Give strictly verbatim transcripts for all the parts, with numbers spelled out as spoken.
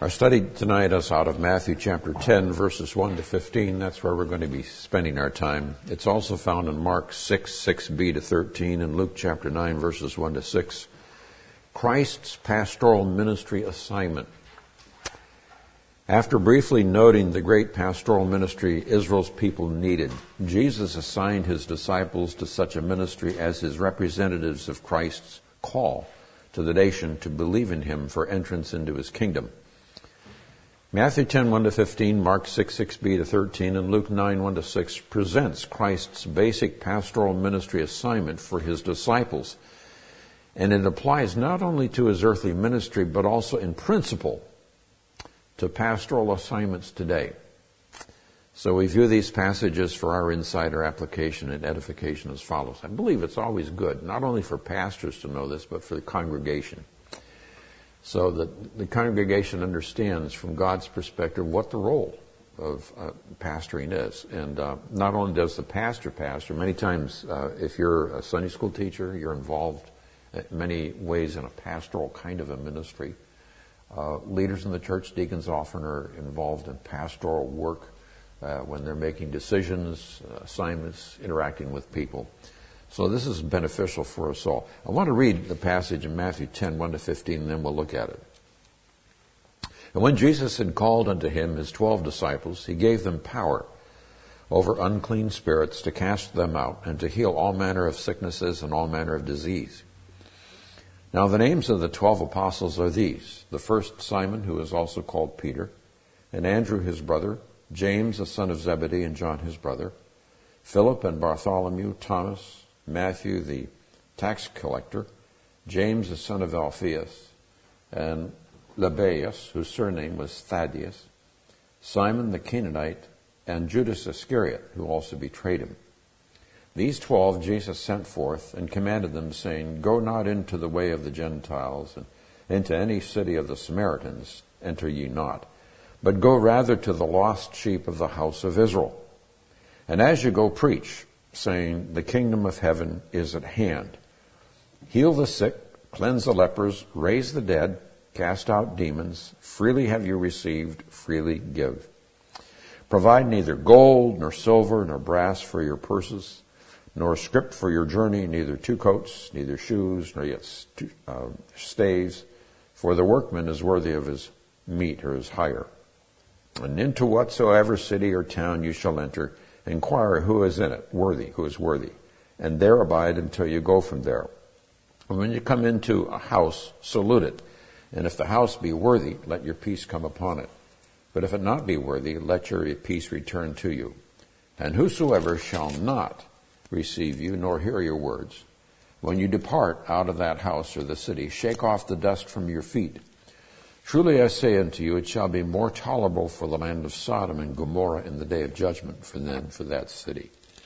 Our study tonight is out of Matthew chapter ten, verses one to fifteen. That's where we're going to be spending our time. It's also found in Mark six, six b to thirteen, and Luke chapter nine, verses one to six. Christ's pastoral ministry assignment. After briefly noting the great pastoral ministry Israel's people needed, Jesus assigned his disciples to such a ministry as his representatives of Christ's call to the nation to believe in him for entrance into his kingdom. Matthew ten, one to fifteen, Mark six, six b to thirteen, and Luke nine, one to six presents Christ's basic pastoral ministry assignment for his disciples. And it applies not only to his earthly ministry, but also in principle to pastoral assignments today. So we view these passages for our insider application and edification as follows. I believe it's always good, not only for pastors to know this, but for the congregation. So that the congregation understands from God's perspective what the role of uh, pastoring is. And uh, not only does the pastor pastor, many times uh, if you're a Sunday school teacher, you're involved in many ways in a pastoral kind of a ministry. Uh, leaders in the church, deacons often are involved in pastoral work uh, when they're making decisions, uh, assignments, interacting with people. So this is beneficial for us all. I want to read the passage in Matthew ten, one to fifteen, and then we'll look at it. And when Jesus had called unto him his twelve disciples, he gave them power over unclean spirits to cast them out and to heal all manner of sicknesses and all manner of disease. Now the names of the twelve apostles are these: the first Simon, who is also called Peter, and Andrew his brother, James the son of Zebedee and John his brother, Philip and Bartholomew, Thomas, Matthew the tax collector, James the son of Alphaeus, and Lebbaeus, whose surname was Thaddeus, Simon the Canaanite, and Judas Iscariot, who also betrayed him. These twelve Jesus sent forth and commanded them, saying, Go not into the way of the Gentiles, and into any city of the Samaritans enter ye not, but go rather to the lost sheep of the house of Israel. And as you go, preach, saying, The kingdom of heaven is at hand. Heal the sick, cleanse the lepers, raise the dead, cast out demons. Freely have you received, freely give. Provide neither gold, nor silver, nor brass for your purses, nor scrip for your journey, neither two coats, neither shoes, nor yet st- uh, stays, for the workman is worthy of his meat or his hire. And into whatsoever city or town you shall enter, inquire who is in it, worthy, who is worthy, and there abide until you go from there. And when you come into a house, salute it, and if the house be worthy, let your peace come upon it. But if it not be worthy, let your peace return to you. And whosoever shall not receive you, nor hear your words, when you depart out of that house or the city, shake off the dust from your feet. Truly I say unto you, it shall be more tolerable for the land of Sodom and Gomorrah in the day of judgment for than for that city.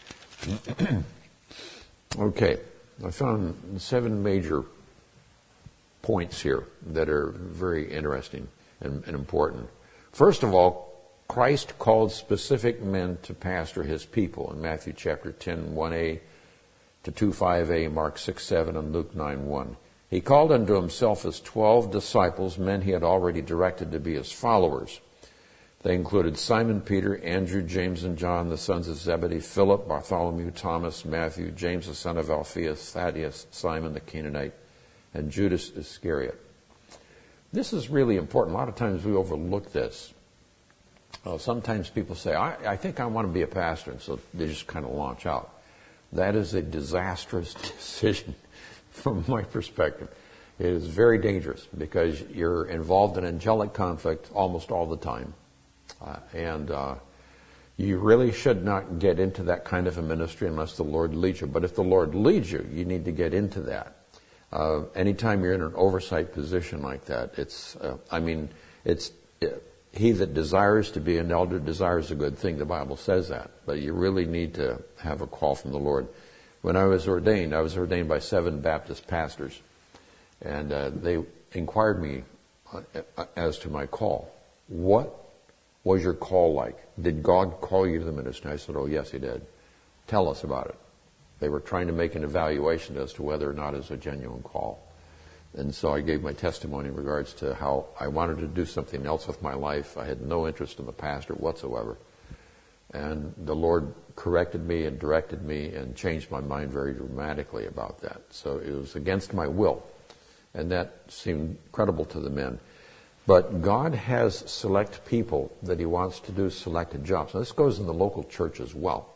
Okay, I found seven major points here that are very interesting and, and important. First of all, Christ called specific men to pastor his people in Matthew chapter ten, one a to two, five a, Mark six, seven, and Luke nine, one. He called unto himself his twelve disciples, men he had already directed to be his followers. They included Simon Peter, Andrew, James, and John, the sons of Zebedee, Philip, Bartholomew, Thomas, Matthew, James, the son of Alphaeus, Thaddeus, Simon the Canaanite, and Judas Iscariot. This is really important. A lot of times we overlook this. Uh, sometimes people say, I, I think I want to be a pastor, and so they just kind of launch out. That is a disastrous decision. From my perspective, it is very dangerous because you're involved in angelic conflict almost all the time. Uh, and uh, you really should not get into that kind of a ministry unless the Lord leads you. But if the Lord leads you, you need to get into that. Uh, anytime you're in an oversight position like that, it's, uh, I mean, it's, it, he that desires to be an elder desires a good thing. The Bible says that. But you really need to have a call from the Lord. When I was ordained, I was ordained by seven Baptist pastors, and uh, they inquired me as to my call. What was your call like? Did God call you to the ministry? I said, oh, yes, he did. Tell us about it. They were trying to make an evaluation as to whether or not it's a genuine call. and so I gave my testimony in regards to how I wanted to do something else with my life. I had no interest in the pastor whatsoever. And the Lord corrected me and directed me and changed my mind very dramatically about that. So it was against my will. And that seemed credible to the men. But God has select people that he wants to do selected jobs. Now, this goes in the local church as well.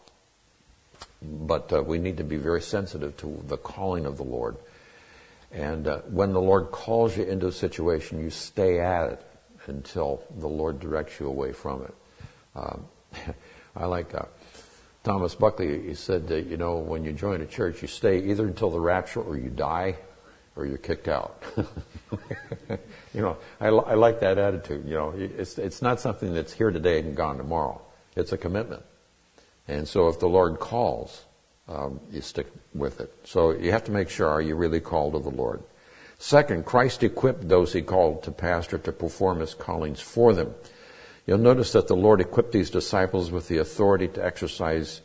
But uh, we need to be very sensitive to the calling of the Lord. And uh, when the Lord calls you into a situation, you stay at it until the Lord directs you away from it. Um, I like uh, Thomas Buckley. He said that, you know, when you join a church, you stay either until the rapture or you die or you're kicked out. You know, I, I like that attitude. You know, it's it's not something that's here today and gone tomorrow. It's a commitment. And so if the Lord calls, um, you stick with it. So you have to make sure, are you really called of the Lord? Second, Christ equipped those he called to pastor to perform his callings for them. You'll notice that the Lord equipped these disciples with the authority to exercise,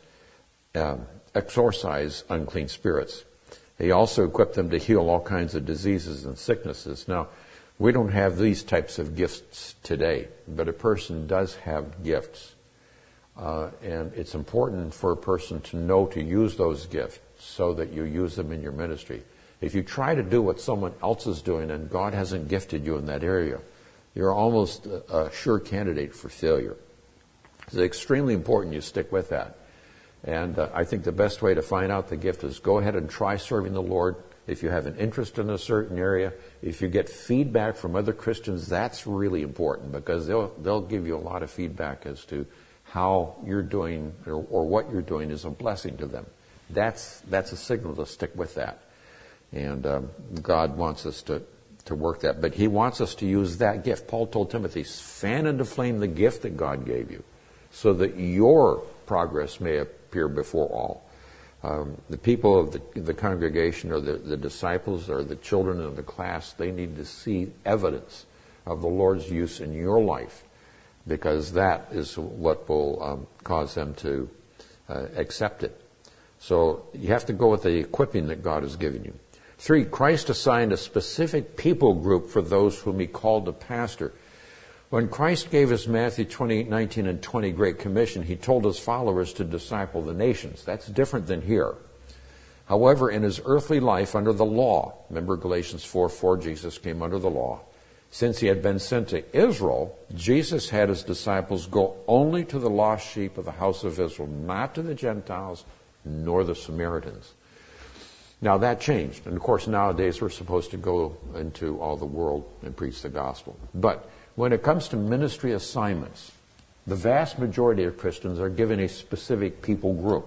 um, exorcise unclean spirits. He also equipped them to heal all kinds of diseases and sicknesses. Now, we don't have these types of gifts today, but a person does have gifts. Uh, and it's important for a person to know to use those gifts so that you use them in your ministry. If you try to do what someone else is doing and God hasn't gifted you in that area, you're almost a, a sure candidate for failure. It's extremely important you stick with that. And uh, I think the best way to find out the gift is go ahead and try serving the Lord. If you have an interest in a certain area, if you get feedback from other Christians, that's really important because they'll they'll give you a lot of feedback as to how you're doing or, or what you're doing is a blessing to them. That's that's a signal to stick with that. And um, God wants us to, to work that. But he wants us to use that gift. Paul told Timothy, fan into flame the gift that God gave you so that your progress may appear before all. Um, the people of the, the congregation or the, the disciples or the children in the class, they need to see evidence of the Lord's use in your life because that is what will um, cause them to uh, accept it. So you have to go with the equipping that God has given you. Three, Christ assigned a specific people group for those whom he called to pastor. When Christ gave us Matthew twenty-eight, nineteen, and twenty Great Commission, he told his followers to disciple the nations. That's different than here. However, in his earthly life under the law, remember Galatians four four, Jesus came under the law. Since he had been sent to Israel, Jesus had his disciples go only to the lost sheep of the house of Israel, not to the Gentiles, nor the Samaritans. Now that changed. And of course nowadays we're supposed to go into all the world and preach the gospel. But when it comes to ministry assignments, the vast majority of Christians are given a specific people group.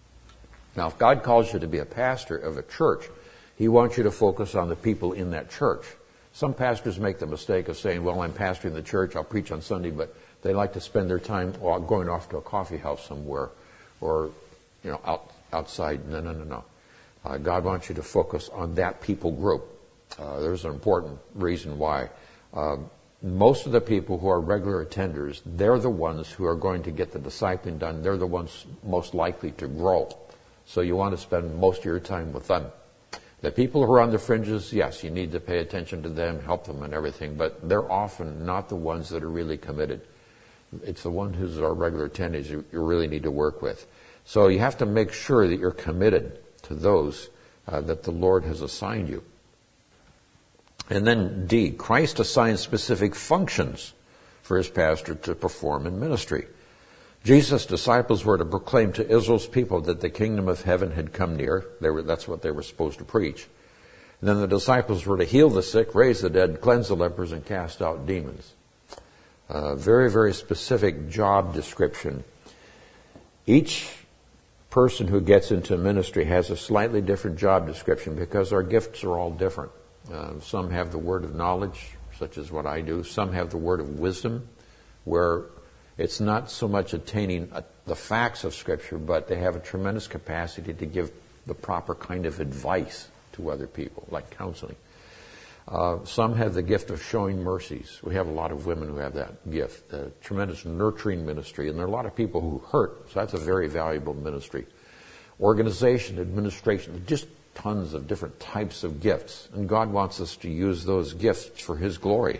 Now if God calls you to be a pastor of a church, he wants you to focus on the people in that church. Some pastors make the mistake of saying, well, I'm pastoring the church, I'll preach on Sunday, but they like to spend their time going off to a coffee house somewhere or, you know, out, outside. No, no, no, no. Uh, God wants you to focus on that people group. Uh, there's an important reason why. Um, most of the people who are regular attenders, they're the ones who are going to get the discipling done. They're the ones most likely to grow. So you want to spend most of your time with them. The people who are on the fringes, yes, you need to pay attention to them, help them and everything, but they're often not the ones that are really committed. It's the ones who are regular attendees you, you really need to work with. So you have to make sure that you're committed to those uh, that the Lord has assigned you. And then D, Christ assigned specific functions for his pastor to perform in ministry. Jesus' disciples were to proclaim to Israel's people that the kingdom of heaven had come near. They were, that's what they were supposed to preach. And then the disciples were to heal the sick, raise the dead, cleanse the lepers, and cast out demons. Uh, very, very specific job description. Each person who gets into ministry has a slightly different job description because our gifts are all different. Uh, some have the word of knowledge, such as what I do. Some have the word of wisdom, where it's not so much attaining a, the facts of Scripture, but they have a tremendous capacity to give the proper kind of advice to other people, like counseling. Uh, some have the gift of showing mercies. We have a lot of women who have that gift, a tremendous nurturing ministry, and there are a lot of people who hurt, so that's a very valuable ministry. Organization, administration, just tons of different types of gifts, and God wants us to use those gifts for His glory.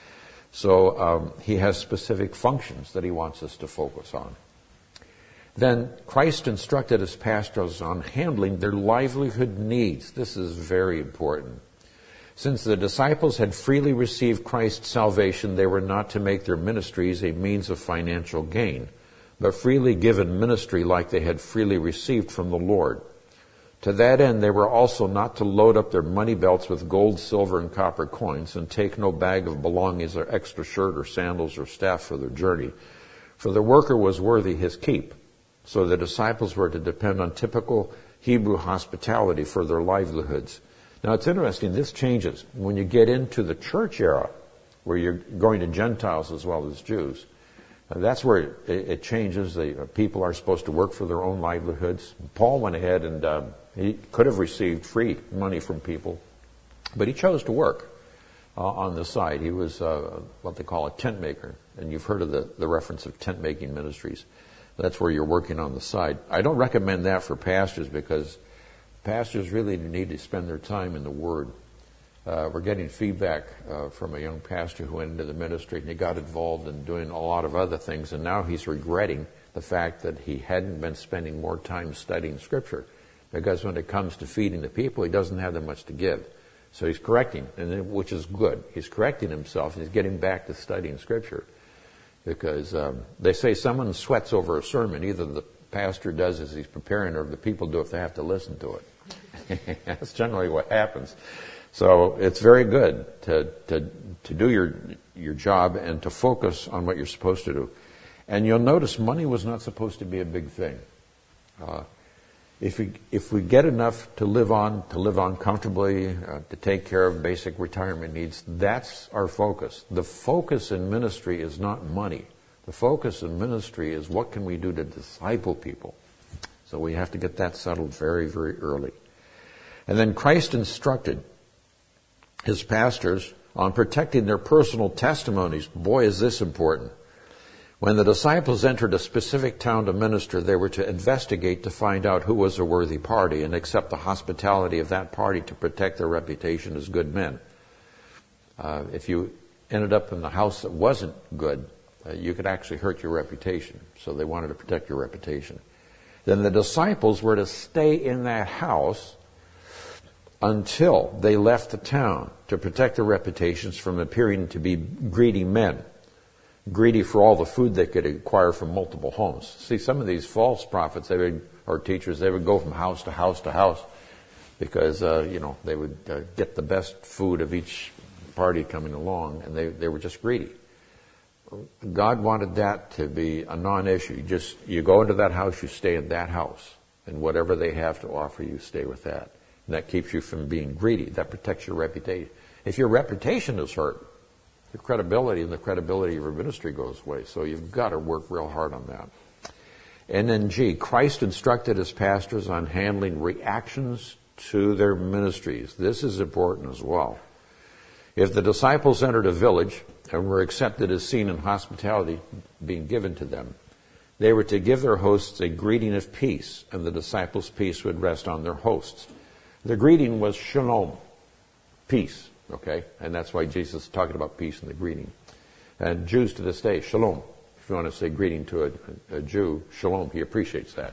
So um, He has specific functions that He wants us to focus on. Then Christ instructed His pastors on handling their livelihood needs. This is very important. Since the disciples had freely received Christ's salvation, they were not to make their ministries a means of financial gain, but freely given ministry like they had freely received from the Lord. To that end, they were also not to load up their money belts with gold, silver, and copper coins, and take no bag of belongings or extra shirt or sandals or staff for their journey. For the worker was worthy his keep. So the disciples were to depend on typical Hebrew hospitality for their livelihoods. Now it's interesting, this changes. When you get into the church era, where you're going to Gentiles as well as Jews, uh, that's where it, it changes. The uh, people are supposed to work for their own livelihoods. Paul went ahead and uh, he could have received free money from people, but he chose to work uh, on the side. He was uh, what they call a tent maker, and you've heard of the, the reference of tent making ministries. That's where you're working on the side. I don't recommend that for pastors because pastors really need to spend their time in the Word. Uh, we're getting feedback uh, from a young pastor who went into the ministry and he got involved in doing a lot of other things, and now he's regretting the fact that he hadn't been spending more time studying Scripture, because when it comes to feeding the people, he doesn't have that much to give. So he's correcting, and then, which is good. He's correcting himself and he's getting back to studying Scripture, because um, they say someone sweats over a sermon. Either the pastor does as he's preparing, or the people do if they have to listen to it. That's generally what happens. So it's very good to, to, to do your, your job and to focus on what you're supposed to do. And you'll notice money was not supposed to be a big thing. Uh, if we, if we get enough to live on, to live on comfortably, uh, to take care of basic retirement needs, that's our focus. The focus in ministry is not money. The focus in ministry is what can we do to disciple people. So we have to get that settled very, very early. And then Christ instructed His pastors on protecting their personal testimonies. Boy, is this important. When the disciples entered a specific town to minister, they were to investigate to find out who was a worthy party and accept the hospitality of that party to protect their reputation as good men. Uh, if you ended up in the house that wasn't good, uh, you could actually hurt your reputation. So they wanted to protect your reputation. Then the disciples were to stay in that house until they left the town to protect their reputations from appearing to be greedy men, greedy for all the food they could acquire from multiple homes. See, some of these false prophets, they would, or teachers, they would go from house to house to house because, uh, you know, they would uh, get the best food of each party coming along, and they, they were just greedy. God wanted that to be a non-issue. You just, you go into that house, you stay in that house, and whatever they have to offer you, stay with that. And that keeps you from being greedy. That protects your reputation. If your reputation is hurt, your credibility and the credibility of your ministry goes away. So you've got to work real hard on that. And then G, Christ instructed His pastors on handling reactions to their ministries. This is important as well. If the disciples entered a village and were accepted as seen in hospitality being given to them, they were to give their hosts a greeting of peace, and the disciples' peace would rest on their hosts. The greeting was shalom, peace, okay? And that's why Jesus is talking about peace in the greeting. And Jews to this day, shalom. If you want to say greeting to a, a Jew, shalom, he appreciates that.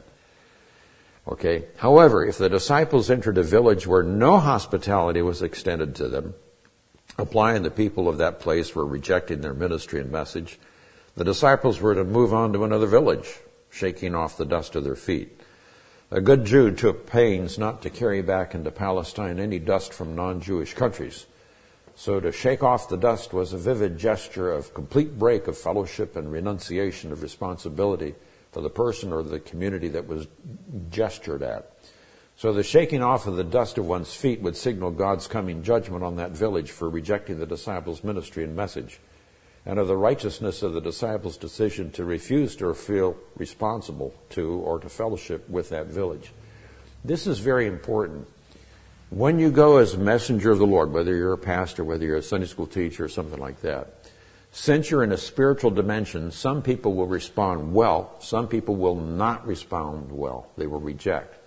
Okay? However, if the disciples entered a village where no hospitality was extended to them, applying the people of that place were rejecting their ministry and message, the disciples were to move on to another village, shaking off the dust of their feet. A good Jew took pains not to carry back into Palestine any dust from non-Jewish countries. So to shake off the dust was a vivid gesture of complete break of fellowship and renunciation of responsibility for the person or the community that was gestured at. So the shaking off of the dust of one's feet would signal God's coming judgment on that village for rejecting the disciples' ministry and message, and of the righteousness of the disciples' decision to refuse to feel responsible to or to fellowship with that village. This is very important. When you go as a messenger of the Lord, whether you're a pastor, whether you're a Sunday school teacher or something like that, since you're in a spiritual dimension, some people will respond well, some people will not respond well. They will reject.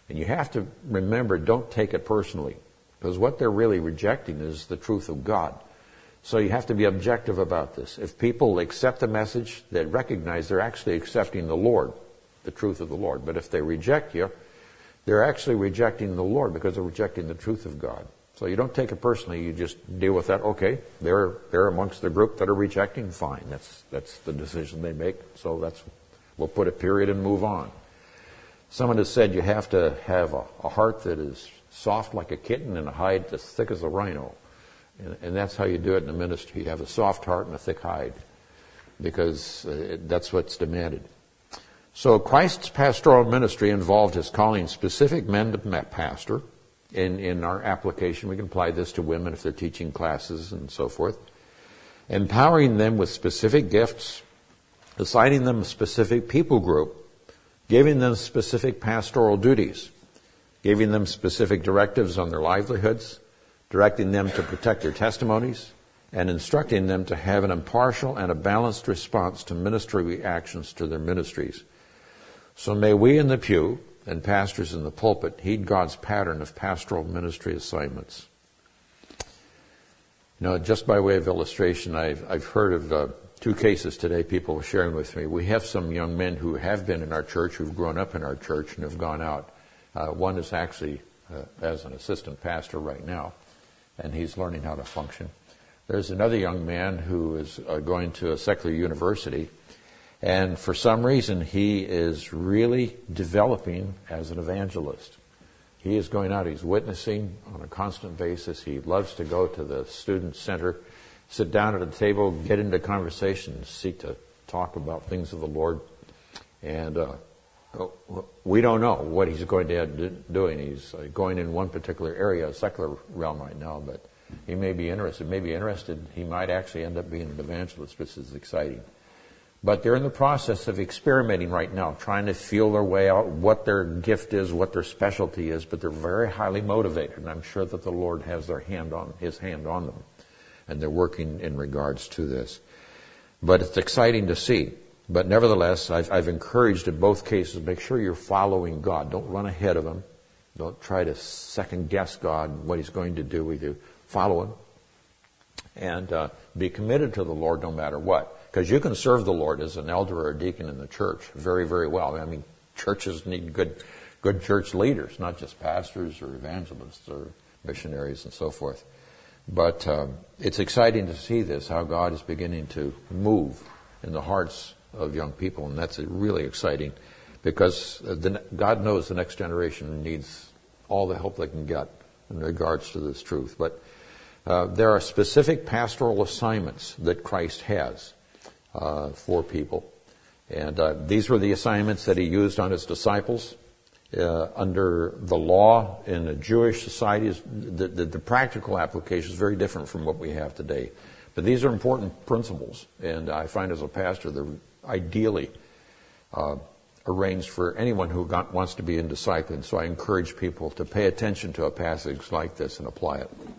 And you have to remember, don't take it personally, because what they're really rejecting is the truth of God. So you have to be objective about this. If people accept the message, they recognize they're actually accepting the Lord, the truth of the Lord. But if they reject you, they're actually rejecting the Lord because they're rejecting the truth of God. So you don't take it personally. You just deal with that. Okay, they're they're amongst the group that are rejecting. Fine, that's that's the decision they make. So that's we'll put a period and move on. Someone has said you have to have a, a heart that is soft like a kitten and a hide as thick as a rhino. And, and that's how you do it in the ministry. You have a soft heart and a thick hide, because uh, it, that's what's demanded. So Christ's pastoral ministry involved his calling specific men to pastor. In, in our application, we can apply this to women if they're teaching classes and so forth. Empowering them with specific gifts, assigning them a specific people group, giving them specific pastoral duties, giving them specific directives on their livelihoods, directing them to protect their testimonies, and instructing them to have an impartial and a balanced response to ministry reactions to their ministries. So may we in the pew and pastors in the pulpit heed God's pattern of pastoral ministry assignments. You know, just by way of illustration, I've, I've heard of uh, two cases today people were sharing with me. We have some young men who have been in our church, who've grown up in our church and have gone out. Uh, one is actually uh, as an assistant pastor right now, and he's learning how to function. There's another young man who is uh, going to a secular university, and for some reason he is really developing as an evangelist. He is going out, he's witnessing on a constant basis. He loves to go to the student center, sit down at a table, get into conversation, seek to talk about things of the Lord. And uh, we don't know what he's going to end up doing. He's uh, going in one particular area, a secular realm right now, but he may be interested. May be interested. He might actually end up being an evangelist, which is exciting. But they're in the process of experimenting right now, trying to feel their way out, what their gift is, what their specialty is, but they're very highly motivated, and I'm sure that the Lord has their hand on his hand on them, and they're working in regards to this. But it's exciting to see. But nevertheless, I've, I've encouraged in both cases, make sure you're following God. Don't run ahead of him. Don't try to second guess God, what he's going to do with you. Follow him. And uh, be committed to the Lord no matter what. Because you can serve the Lord as an elder or a deacon in the church very, very well. I mean, churches need good good church leaders, not just pastors or evangelists or missionaries and so forth. But um, it's exciting to see this, how God is beginning to move in the hearts of young people. And that's really exciting, because the, God knows the next generation needs all the help they can get in regards to this truth. But uh, there are specific pastoral assignments that Christ has Uh, for people. And uh, these were the assignments that he used on his disciples. Uh, under the law in a Jewish society, the, the, the practical application is very different from what we have today. But these are important principles, and I find as a pastor they're ideally uh, arranged for anyone who got, wants to be in discipline. So I encourage people to pay attention to a passage like this and apply it.